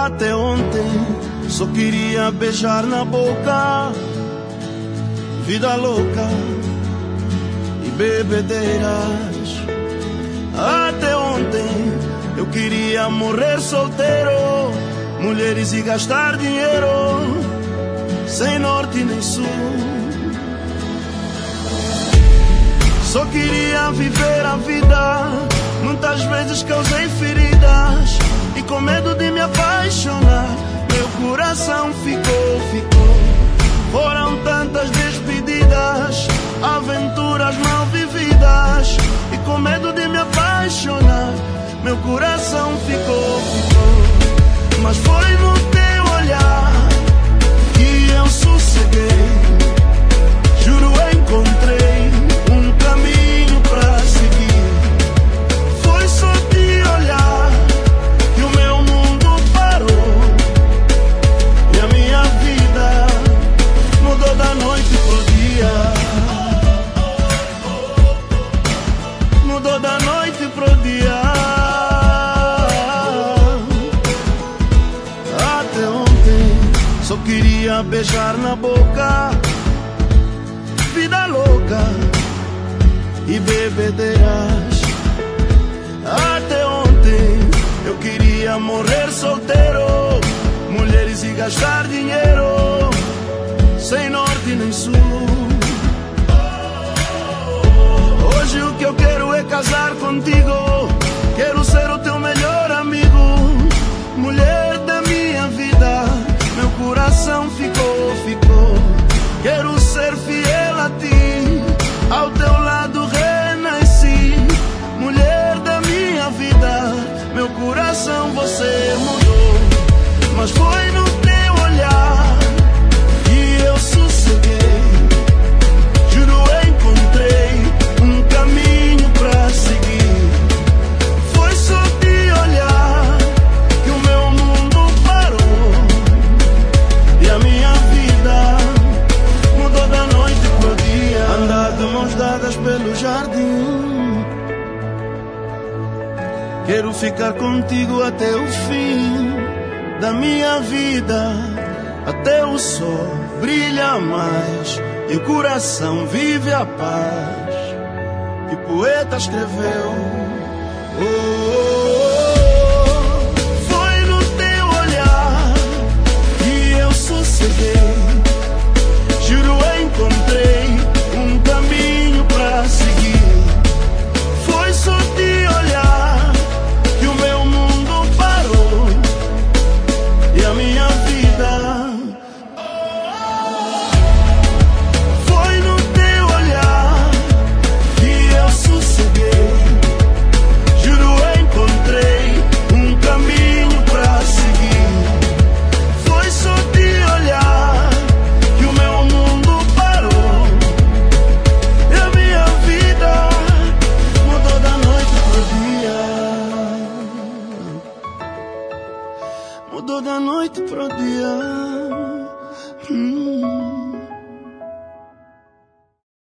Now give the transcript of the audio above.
Até ontem só queria beijar na boca, vida louca e bebedeiras. Até ontem eu queria morrer solteiro, mulheres e gastar dinheiro, sem norte nem sul. Só queria viver a vida, muitas vezes causei feridas, e com medo de me apaixonar, meu coração ficou. Foram tantas despedidas, aventuras mal vividas, e com medo de me apaixonar, meu coração ficou. Mas foi no teu olhar que eu sosseguei, juro encontrei um caminho pra seguir. Foi só te olhar que o meu mundo parou, e a minha vida mudou da noite pro dia. Mudou da noite pro dia. Até ontem só queria beijar na boca, vida louca e bebedeiras. Até ontem eu queria morrer solteiro, mulheres e gastar dinheiro, sem norte nem sul. Hoje o que eu quero é casar contigo, quero ser o teu melhor amigo, mulher da minha vida. Meu coração ficou. Quero ser fiel a ti, ao teu lado renasci, mulher da minha vida. Meu coração você mudou, mas foi no teu olhar que eu sosseguei, juro encontrei um caminho pra seguir. Foi só te olhar que o meu mundo parou, e a minha vida mudou da noite pro dia. Andar de mãos dadas pelo jardim, quero ficar contigo até o fim da minha vida, até o sol brilha mais e o coração vive a paz que o poeta escreveu. Oh, oh, oh.